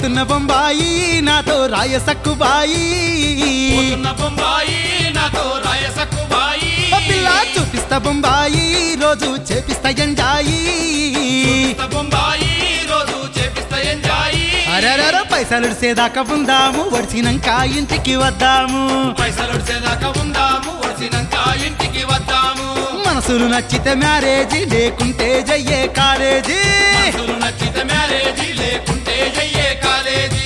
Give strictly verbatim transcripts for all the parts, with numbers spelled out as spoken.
పోతున్న బొంబాయి నాతో రాయ సక్కుబాయి పోతున్న బొంబాయి నాతో రాయ సక్కుబాయి పిల్ల చూపిస్తా బొంబాయి రోజు చేపిస్తా ఎంజాయి చూపిస్తా బొంబాయి రోజు చేపిస్తా ఎంజాయి అరెరెర పైసలు సేదాకా ఉందాము వడిసినాక ఇంటికి వద్దాము పైసలు వచ్చేదాకా ఉందాము వచ్చినాక ఇంటికి వద్దాము మనసులు నచ్చితే మ్యారేజీ లేకుంటే జయ్యే కాలేజీ మనసులు నచ్చితే మ్యారేజీ లేకుంటే జయ్యే కాలేజీ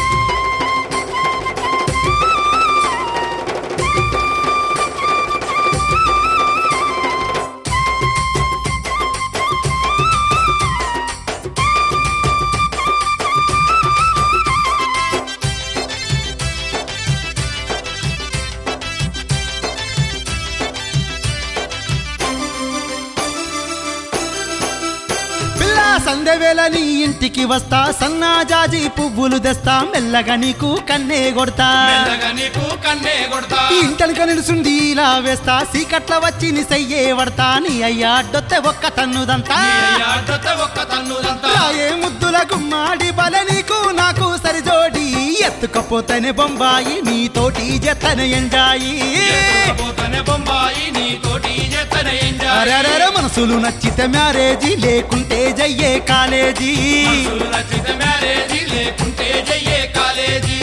సందెవేళ నీ ఇంటికి వస్తా సన్నా జాజి పువ్వులు తెస్తా మెల్లగా నీకు కన్నే కొడతా మెల్లగా నీకు కన్నే కొడతా ఇంటలిక నిలుసుండి ఇలా వేస్తా సీకట్ల వచ్చి నీ సయ్యే పడతా నీ అయ్యా అడ్డొత్తే ఒక్క తన్నుదంతా నీ అయ్యా అడ్డొత్తే ఒక్క తన్నుదంతా రాయే ముద్దుల గుమ్మాడి బల నీకు నాకు సరిజోడి ఎత్తుకపోతేనే బొంబాయి నీతోటి జతనే ఎంజాయి ఎత్తుకపోతేనే బొంబాయి నీతోటి జతనే ఎంజాయి అరెరెర మనసులు నచ్చితే మ్యారేజీ లేకుంటే జయ్యే కాలేజీ మనసులు నచ్చితే మ్యారేజీ లేకుంటే జయ్యే కాలేజీ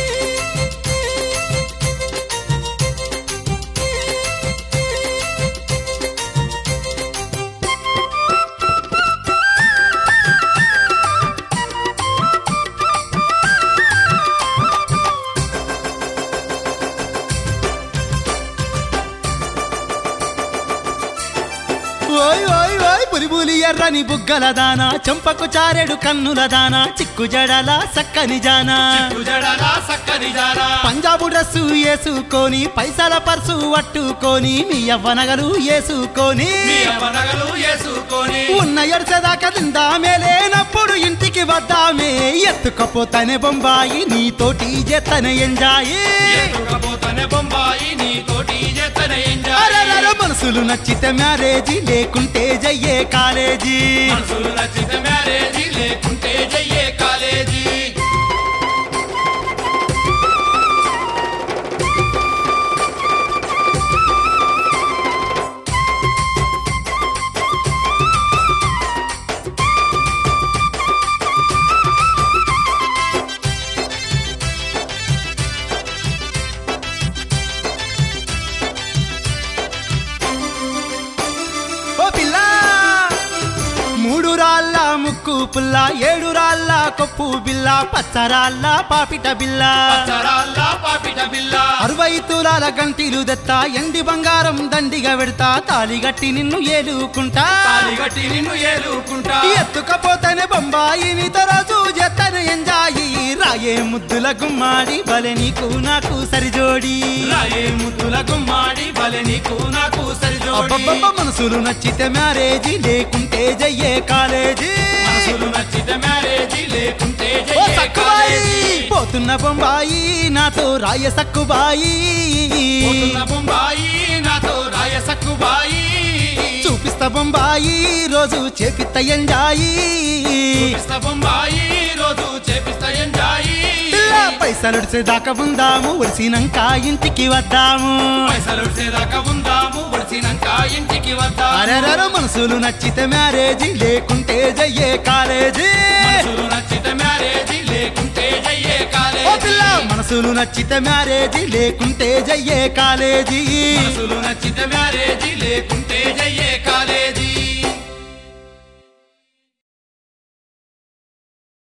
ఓయ్ ఓయ్ ఓయ్ పులిబులి ఎర్రని బుగ్గల దానా చెంపకు చారెడు కన్నుల దానా చిక్కు జడల సక్కని జానా చిక్కు జడల సక్కని జానా పంజాబు డ్రెస్సు వేసుకొని పైసల పర్సు పట్టుకొని మీ యవ్వనగలు వేసుకొని మీ యవ్వనగలు వేసుకొని ఉన్న ఎడసదాకా తిందామే లేనప్పుడు ఇంటికి వద్దామే ఎత్తుకపోతానే బొంబాయి నీతోటి జతనే ఎంజాయి ఎత్తుకపోతేనే బొంబాయి నీతోటి జతనే ఎంజాయి అరెరెర మనసులు నచ్చితే మ్యారేజీ లేకుంటే జయ్యే కాలేజీ మనసులు నచ్చితే మ్యారేజీ లేకుంటే జయ్యే కాలేజీ మూడు రాళ్ళ ముక్కు పుల్ల ఏడు రాళ్ళ కొప్పు బిల్ల పచ్చరాళ్ళ పాపిట బిల్ల పచ్చరాళ్ళ పాపిట బిల్ల అరవై తులాల గంటిలు దెత్తా ఎండి బంగారం దండిగా పెడతా తాలిగట్టి నిన్ను ఏలుకుంటా తాలిగట్టి నిన్ను ఏలుకుంటా ఎత్తుకపోతేనే బొంబాయి నీతో రోజు జతనే ఎంజాయి రాయే ముద్దుల గుమ్మాడి బలే నీకు నాకు సరిజోడి రాయే ముద్దుల గుమ్మాడి బలే నీకు నాకు సరిజోడి అబ్బబ్బబ్బ మనసులు నచ్చితే మ్యారేజీ లేకుంటే జయ్యే కాలేజీ మనసులు నచ్చితే మ్యారేజీ లేకుంటే ఓ జయ్యే సక్కుబాయి కాలేజీ పోతున్న బొంబాయి నాతో రాయ సక్కుబాయి పోతున్న బొంబాయి నాతో రాయ సక్కుబాయి చూపిస్తా బొంబాయి రోజు చేపిస్తా ఎంజాయి చూపిస్తా బొంబాయి రోజు చేపిస్తా ఎంజాయి పిల్ల పైసలు దాకా ఉందాము ఒడిసినాక ఇంటికి వద్దాము పైసలు వచ్చేదాకా ఉందాము వచ్చినాక ఇంటికి వద్దాము అరెరెర మనసులు నచ్చితే మ్యారేజీ లేకుంటే జయ్యే కాలేజీ మనసులు నచ్చితే మ్యారేజీ లేకుంటే జయ్యే ఓ కాలేజీ పిల్ల మనసులు నచ్చితే మ్యారేజీ లేకుంటే జయ్యే కాలేజీ మనసులు నచ్చితే మ్యారేజీ లేకుంటే జయ్యే కాలేజీ